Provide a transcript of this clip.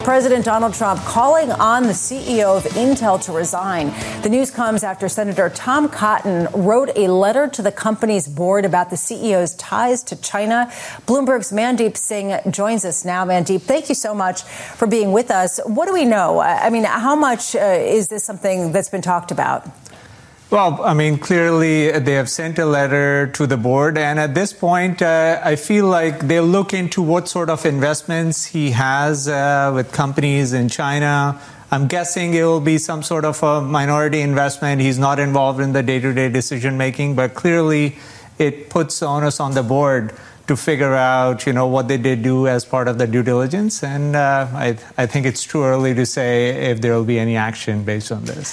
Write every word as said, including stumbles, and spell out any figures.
President Donald Trump calling on the C E O of Intel to resign. The news comes after Senator Tom Cotton wrote a letter to the company's board about the C E O's ties to China. Bloomberg's Mandeep Singh joins us now. Mandeep, thank you so much for being with us. What do we know? I mean, how much uh, is this something that's been talked about? Well, I mean, clearly they have sent a letter to the board. And at this point, uh, I feel like they'll look into what sort of investments he has uh, with companies in China. I'm guessing it will be some sort of a minority investment. He's not involved in the day-to-day decision making, but clearly it puts onus on the board to figure out, you know, what they did do as part of the due diligence. And uh, I, I think it's too early to say if there will be any action based on this.